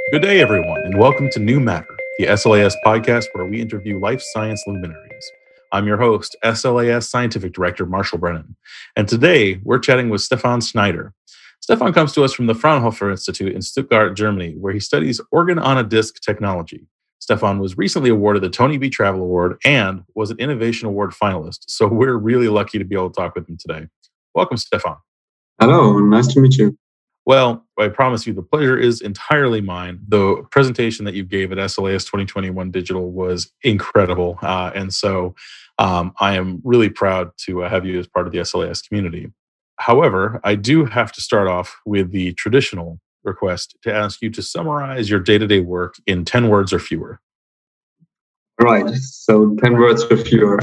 Good day, everyone, and welcome to New Matter, the SLAS podcast where we interview life science luminaries. I'm your host, SLAS Scientific Director Marshall Brennan, and today we're chatting with Stefan Schneider. Stefan comes to us from the Fraunhofer Institute in Stuttgart, Germany, where he studies organ on a disc technology. Stefan was recently awarded the Tony B. Travel Award and was an Innovation Award finalist, so we're really lucky to be able to talk with him today. Welcome, Stefan. Hello, nice to meet you. Well, I promise you the pleasure is entirely mine. The presentation that you gave at SLAS 2021 Digital was incredible. And so I am really proud to have you as part of the SLAS community. However, I do have to start off with the traditional request to ask you to summarize your day-to-day work in 10 words or fewer. Right, so 10 words or fewer.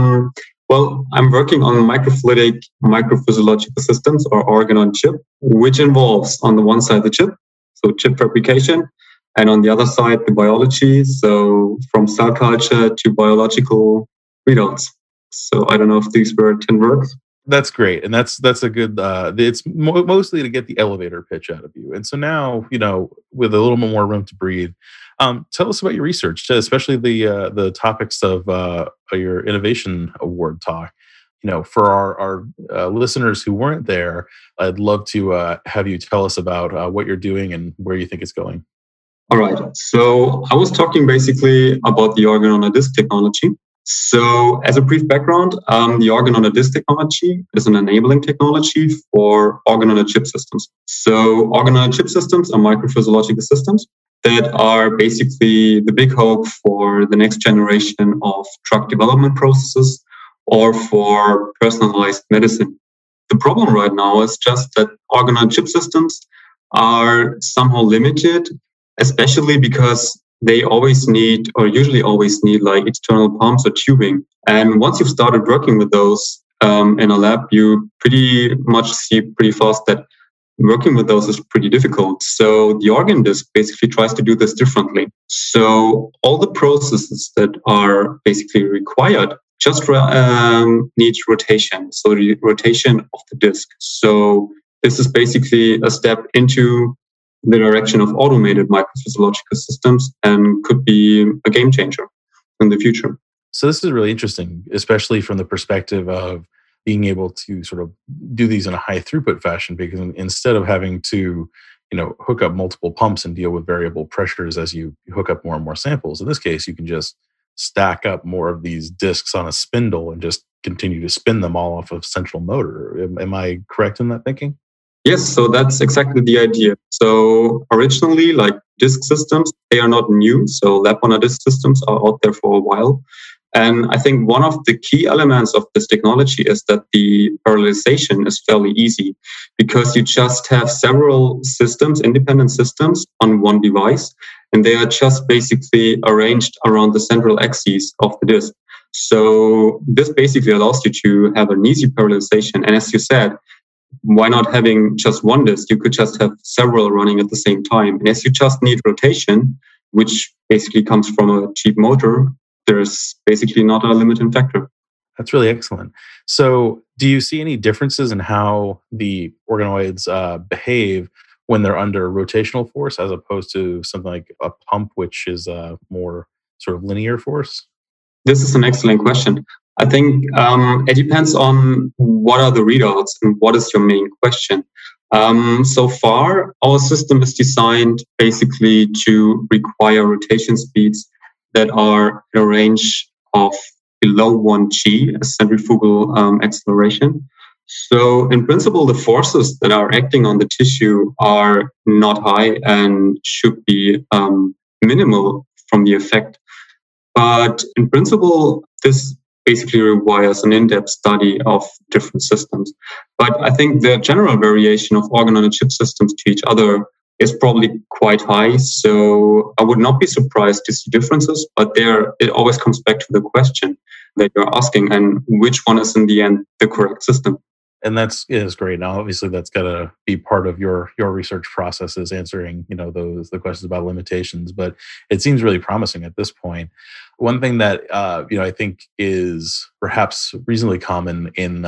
Well, I'm working on microfluidic microphysiological systems or organ on chip, which involves on the one side the chip, so chip fabrication, and on the other side the biology, so from cell culture to biological readouts. So I don't know if these were 10 words. That's great, and that's a good. It's mostly to get the elevator pitch out of you, and so now with a little bit more room to breathe. Tell us about your research, especially the topics of your Innovation Award talk. For our listeners who weren't there, I'd love to have you tell us about what you're doing and where you think it's going. All right. So I was talking basically about the organ on a disc technology. So as a brief background, the organ on a disc technology is an enabling technology for organ on a chip systems. So organ on a chip systems are microphysiological systems that are basically the big hope for the next generation of drug development processes or for personalized medicine. The problem right now is just that organ on chip systems are somehow limited, especially because they usually always need like external pumps or tubing. And once you've started working with those in a lab, you pretty much see pretty fast that working with those is pretty difficult. So the organ disc basically tries to do this differently. So all the processes that are basically required just need rotation. So the rotation of the disc. So this is basically a step into the direction of automated microphysiological systems and could be a game changer in the future. So this is really interesting, especially from the perspective of being able to sort of do these in a high throughput fashion, because instead of having to, hook up multiple pumps and deal with variable pressures as you hook up more and more samples, in this case, you can just stack up more of these discs on a spindle and just continue to spin them all off of central motor. Am I correct in that thinking? Yes, so that's exactly the idea. So originally, like disk systems, they are not new. So lab on a disk systems are out there for a while. And I think one of the key elements of this technology is that the parallelization is fairly easy because you just have several systems, independent systems on one device, and they are just basically arranged around the central axis of the disk. So this basically allows you to have an easy parallelization. And as you said, why not having just one disk? You could just have several running at the same time. And as you just need rotation, which basically comes from a cheap motor, there's basically not a limiting factor. That's really excellent. So do you see any differences in how the organoids behave when they're under rotational force as opposed to something like a pump, which is a more sort of linear force? This is an excellent question. I think it depends on what are the readouts and what is your main question. So far, our system is designed basically to require rotation speeds that are in a range of below 1g as centrifugal acceleration. So in principle, the forces that are acting on the tissue are not high and should be minimal from the effect. But in principle, this basically requires an in-depth study of different systems. But I think the general variation of organ on a chip systems to each other is probably quite high. So I would not be surprised to see differences, but it always comes back to the question that you're asking and which one is in the end the correct system. And that's great. Now, obviously, that's got to be part of your research process, is answering the questions about limitations. But it seems really promising at this point. One thing that I think is perhaps reasonably common in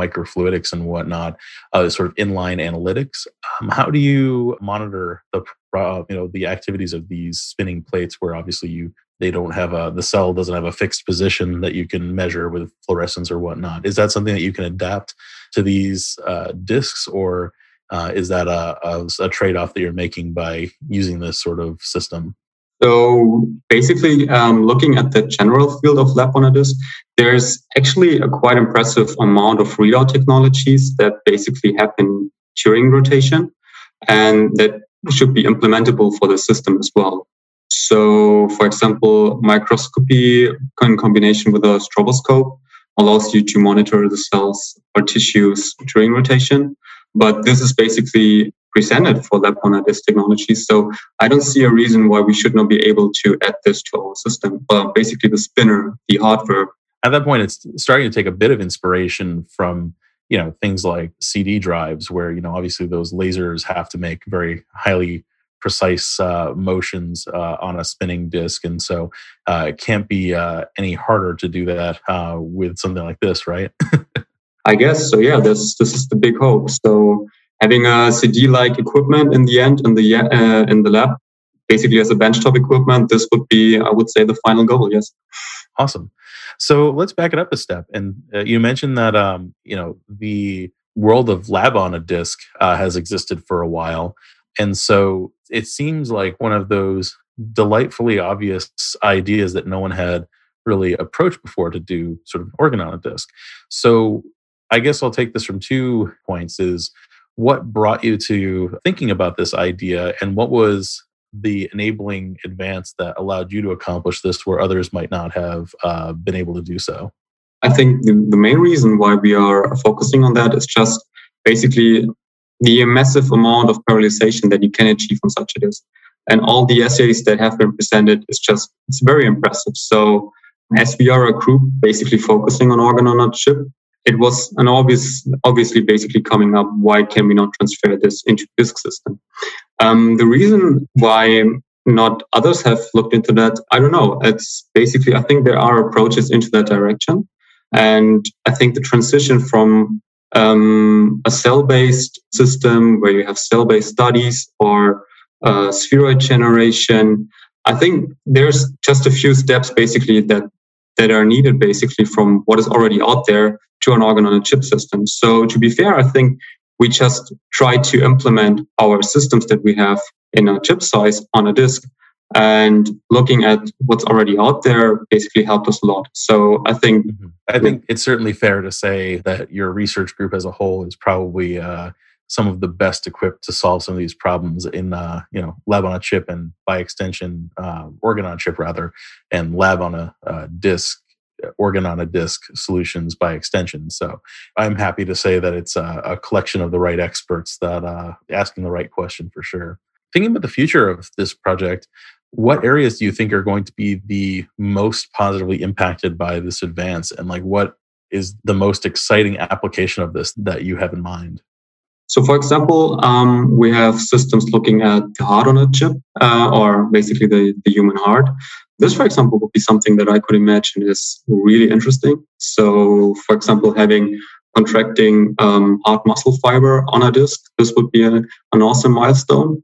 microfluidics and whatnot is sort of inline analytics. How do you monitor the the activities of these spinning plates, where obviously they don't have the cell doesn't have a fixed position that you can measure with fluorescence or whatnot. Is that something that you can adapt to these discs, or is that a trade-off that you're making by using this sort of system? So basically, looking at the general field of lab on a disk, there's actually a quite impressive amount of readout technologies that basically happen during rotation and that should be implementable for the system as well. So, for example, microscopy in combination with a stroboscope allows you to monitor the cells or tissues during rotation. But this is basically presented for lab on a disk technology. So I don't see a reason why we should not be able to add this to our system. Basically, the spinner, the hardware. At that point, it's starting to take a bit of inspiration from things like CD drives, where obviously those lasers have to make very highly precise motions on a spinning disk, and so it can't be any harder to do that with something like this, right? I guess so. Yeah, this is the big hope. So having a CD-like equipment in the end in the lab, basically as a benchtop equipment, this would be, I would say, the final goal. Yes. Awesome. So let's back it up a step. And you mentioned that the world of lab on a disk has existed for a while, and so it seems like one of those delightfully obvious ideas that no one had really approached before to do sort of an organ on a disk. So I guess I'll take this from 2 points: is what brought you to thinking about this idea, and what was the enabling advance that allowed you to accomplish this where others might not have been able to do so? I think the main reason why we are focusing on that is just basically the massive amount of parallelization that you can achieve on such a disk. And all the essays that have been presented it's very impressive. So as we are a group basically focusing on organ on a chip, it was an obviously basically coming up, why can we not transfer this into disk system? The reason why not others have looked into that, I don't know. It's basically, I think there are approaches into that direction. And I think the transition from a cell-based system where you have cell-based studies or spheroid generation, I think there's just a few steps basically that are needed basically from what is already out there to an organ on a chip system. So to be fair, I think we just try to implement our systems that we have in a chip size on a disk, and looking at what's already out there basically helped us a lot. So I think it's certainly fair to say that your research group as a whole is probably some of the best equipped to solve some of these problems in lab on a chip, and by extension organ on a chip rather, and lab on a disk, organ on a disk solutions by extension. So I'm happy to say that it's a collection of the right experts that asking the right question for sure. Thinking about the future of this project, what areas do you think are going to be the most positively impacted by this advance, and what is the most exciting application of this that you have in mind? So, for example, we have systems looking at the heart on a chip, or basically the human heart. This, for example, would be something that I could imagine is really interesting. So, for example, having contracting heart muscle fiber on a disk, this would be an awesome milestone.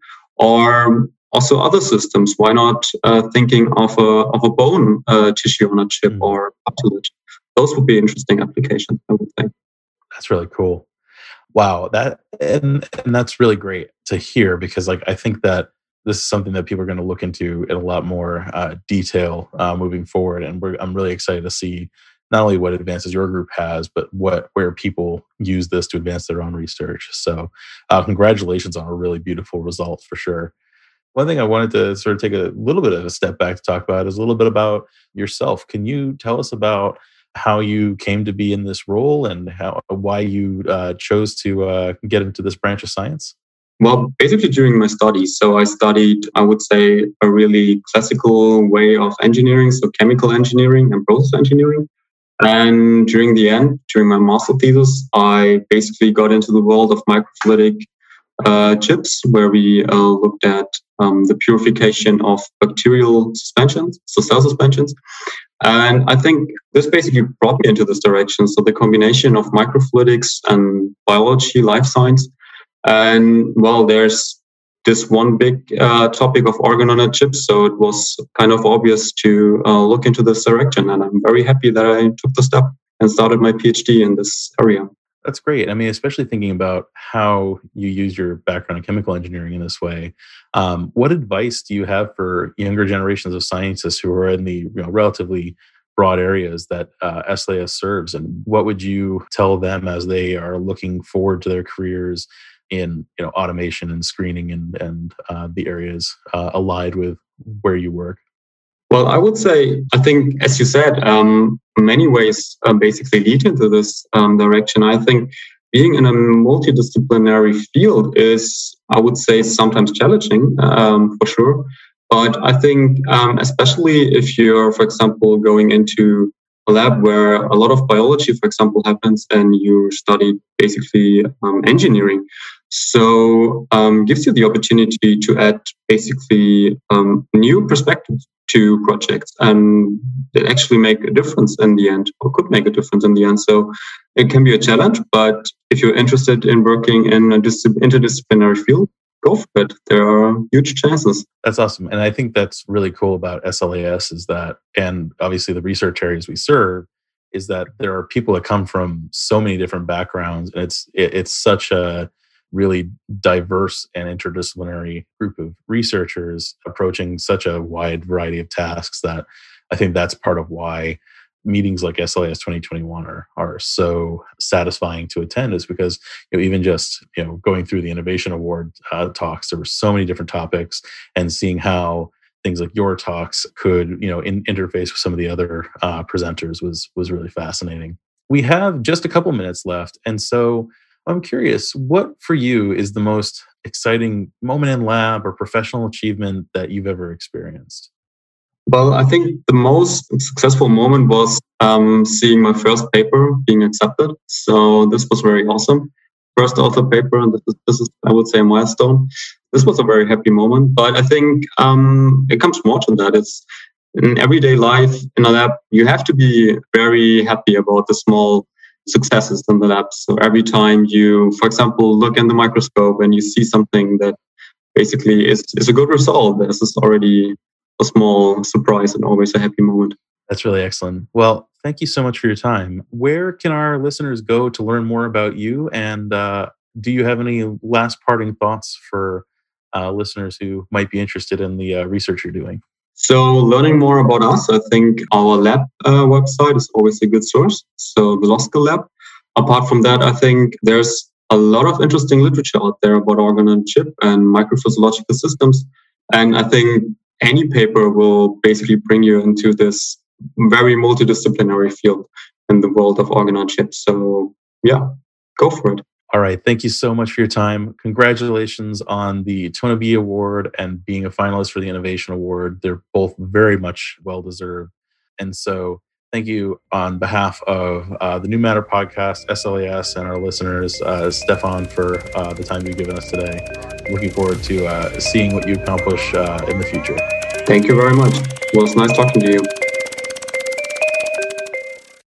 Or also other systems. Why not thinking of a bone tissue on a chip or cartilage? Those would be interesting applications, I would think. That's really cool. Wow, and that's really great to hear, because I think that this is something that people are going to look into in a lot more detail moving forward, and I'm really excited to see not only what advances your group has, but where people use this to advance their own research. So, congratulations on a really beautiful result for sure. One thing I wanted to sort of take a little bit of a step back to talk about is a little bit about yourself. Can you tell us about how you came to be in this role and why you chose to get into this branch of science? Well, basically during my studies. So I studied, I would say, a really classical way of engineering, so chemical engineering and process engineering. And during my master thesis, I basically got into the world of microfluidic chips, where we looked at the purification of bacterial suspensions, so cell suspensions. And I think this basically brought me into this direction. So the combination of microfluidics and biology, life science. And well, there's this one big topic of organ on a chip. So it was kind of obvious to look into this direction. And I'm very happy that I took the step and started my PhD in this area. That's great. I mean, especially thinking about how you use your background in chemical engineering in this way. What advice do you have for younger generations of scientists who are in the relatively broad areas that SLAS serves? And what would you tell them as they are looking forward to their careers in automation and screening and the areas allied with where you work? Well, I would say, I think, as you said, many ways basically lead into this direction. I think being in a multidisciplinary field is, I would say, sometimes challenging, for sure. But I think, especially if you're, for example, going into a lab where a lot of biology, for example, happens and you study basically engineering. So gives you the opportunity to add basically new perspectives to projects, and that actually make a difference in the end, or could make a difference in the end. So it can be a challenge, but if you're interested in working in an interdisciplinary field, go for it. There are huge chances. That's awesome. And I think that's really cool about SLAS is that, and obviously the research areas we serve, is that there are people that come from so many different backgrounds. And it's such a really diverse and interdisciplinary group of researchers approaching such a wide variety of tasks that I think that's part of why meetings like SLAS 2021 are so satisfying to attend, is because even just going through the Innovation Award talks, there were so many different topics, and seeing how things like your talks could interface with some of the other presenters was really fascinating. We have just a couple minutes left, and so I'm curious, what for you is the most exciting moment in lab or professional achievement that you've ever experienced? Well, I think the most successful moment was seeing my first paper being accepted. So this was very awesome. First author paper, and this is, I would say, a milestone. This was a very happy moment. But I think it comes more to that. It's in everyday life in a lab, you have to be very happy about the small successes in the lab. So every time you, for example, look in the microscope and you see something that basically is a good result, this is already a small surprise and always a happy moment. That's really excellent. Well, thank you so much for your time. Where can our listeners go to learn more about you? And do you have any last parting thoughts for listeners who might be interested in the research you're doing? So learning more about us, I think our lab website is always a good source. So the Loskell Lab. Apart from that, I think there's a lot of interesting literature out there about organ on chip and microphysiological systems. And I think any paper will basically bring you into this very multidisciplinary field in the world of organ on chip. So yeah, go for it. All right. Thank you so much for your time. Congratulations on the Tona B Award and being a finalist for the Innovation Award. They're both very much well-deserved. And so thank you on behalf of the New Matter podcast, SLAS, and our listeners, Stefan, for the time you've given us today. Looking forward to seeing what you accomplish in the future. Thank you very much. It was nice talking to you.